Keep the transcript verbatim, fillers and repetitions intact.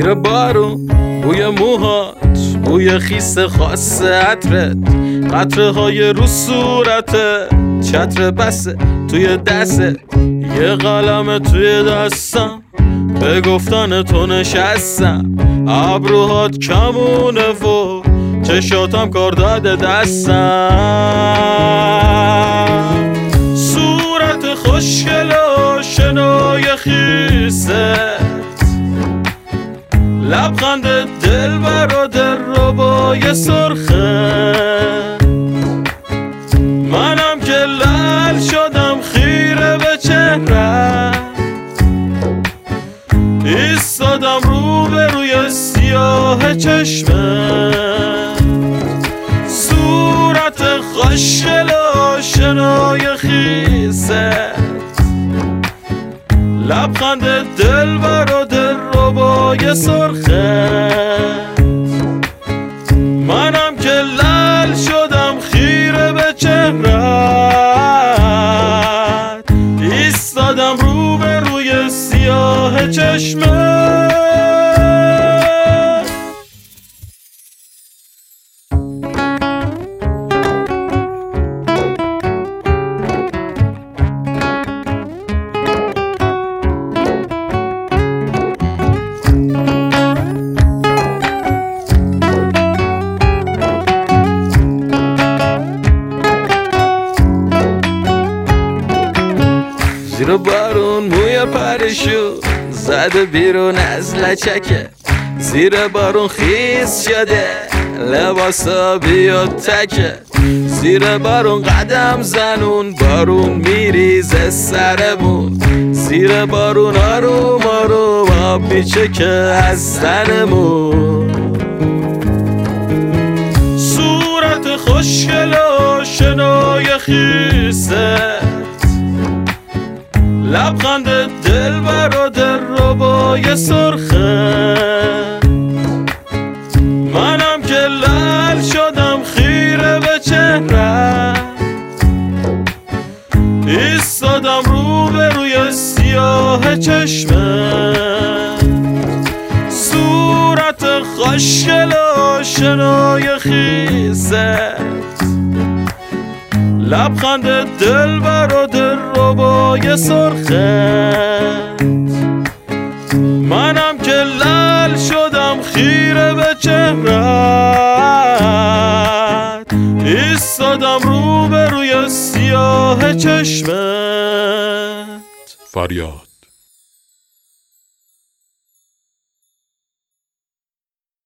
زیر بارون بوی موهات، بوی خیس خاص عطرت، قطره های رو صورتت، چتر بسه توی دستت، یه قلم توی دستم، به گفتن تو نشستم، ابروهات کمونه و چشاتم کار داده دستم، صورت خوشگل و شنای خیست، لبخند دلبر و دلربای سرخه، منم که لعل شدم خیره به چهرت، ایستادم رو به روی سیاه چشمت، صورت خوشگل و شنای خیست، لبخند دلبر و دلربای سرخت، منم که لعل شدم خیره به چهرت، ایستادم رو به روی سیاه چشمت. زیر بارون موی پرشون زده بیرون از لچکه، زیر بارون خیس شده لباسا بیا تکه، زیر بارون قدم زنون بارون میریزه سرمون، زیر بارون آروم آروم آب میچکه از تنمون، صورت خوشگل و شنای خیسته، لبخند دلبر و دلربای سرخه، منم که لعل شدم خیره به چهرت، ایستادم رو به روی سیاه چشمت، صورت خوشگل و شنای خیست، لبخند دلبر و دلربای سرخت، منم که لعل شدم خیره به چهرت، ایستادم رو به روی سیاه چشمت. فریاد.